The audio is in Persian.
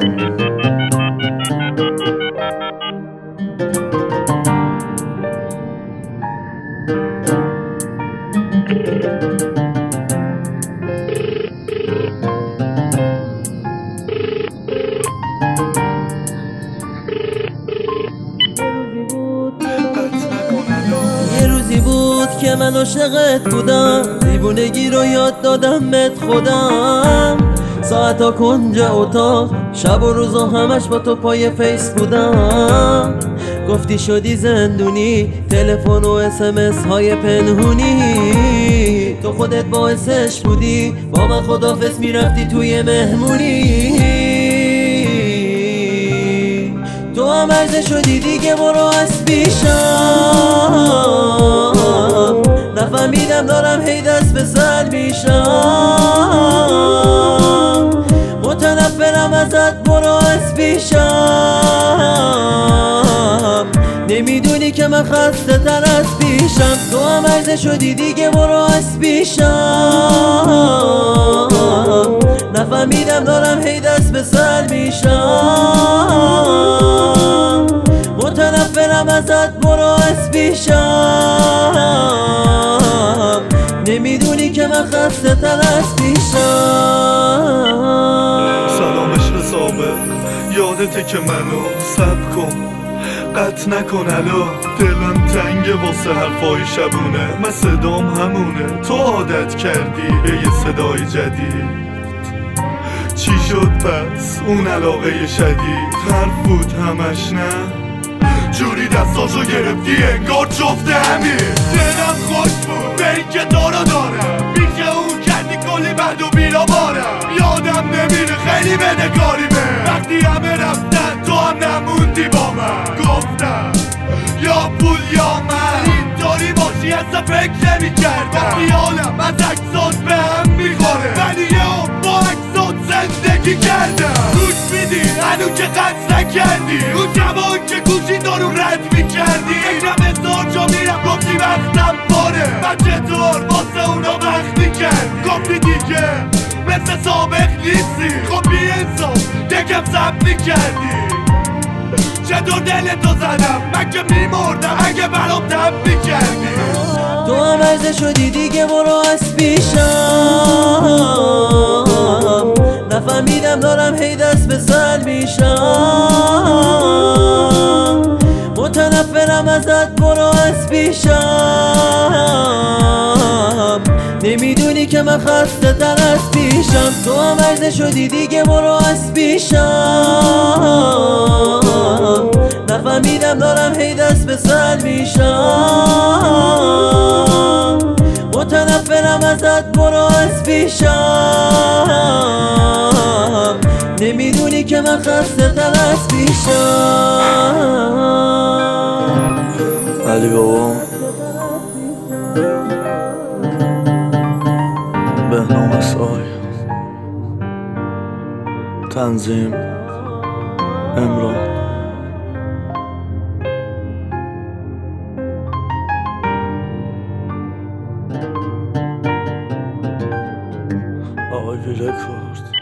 یه روزی بود که من عاشقت بودم، دیوونگی رو یاد دادم بهت خودم. ساعتا کنج اتاق، شب و روزا همش با تو پای فیس بودم. گفتی شدی زندونی، تلفن و SMS های پنهونی. تو خودت باعثش بودی، با من خدافظ میرفتی توی مهمونی. تو هم عرضه شدی دیگه برو از پیشم. نفهمیدم دارم هی دست به سر میشم. متنفرم ازت برو از پیشم. نمیدونی که من خسته تر از پیشم. تو هم عرضه شدی دیگه برو از پیشم. نفهمیدم دارم هی دست به سر میشم. متنفرم ازت برو از پیشم. نمیدونی که من خسته تر از پیشم. سلام عشق سابق، یادته که منو صبر کن قطع نکن الا. دلم تنگه واسه حرفای شبونه، من صدام همونه. تو عادت کردی به یه صدای جدید. چی شد پس اون علاقه شدید؟ حرف بود همش نه؟ جوری دستاشو گرفتی انگار جفته همین. دلم خوش بود به این که تو رو دارم، بیشه اون کردی کلی بد و بیرا بارم. یادم نمیره خیلی بدهکاریمه، وقتی همه رفتن تو هم نموندی با من. گفتم یا پول یا من، اینطوری باشی اصلا فکر نمی کردم. خیالم از عکسات به هم میخوره، ولی یه با عکسات زندگی کردم. گوش میدی هنو که قصد نکردی، اون جوان که گوشی دارو رد میکردی. فکرم ازدار جا میرم گفتی وقتم پاره، من چطور واسه اونا وقت میکردی. گفتی دیگه مثل سابق نیستی، خب بی انصاف یکم سب میکردی. چطور دلتو زدم من که میمردم اگه برام تب میکردی. تو هم عرضه شدی دیگه برو از پیشم. نفهمیدم دارم هی دست به سر میشم. متنفرم ازت برو از پیشم. نمیدونی که من خسته تر از پیشم. تو هم عرضه شدی دیگه برو از پیشم. نفهمیدم دارم هی دست به سر میشم. متنفرم ازت برو از پیشم. نمیدونی که من خسته تر از پیشم. علی بابا بهنام سای، تنظیم امران. آقای رکورد.